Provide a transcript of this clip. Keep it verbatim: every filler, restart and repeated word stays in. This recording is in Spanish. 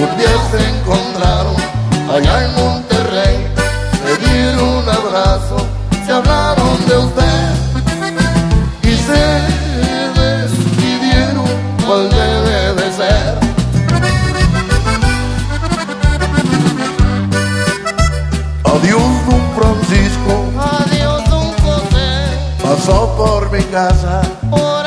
un día se encontraron allá en Monterrey, se dieron un abrazo, se hablaron de usted y se decidieron cuál debe de ser. Adiós, don Francisco. Adiós, don José. Pasó por mi casa. Por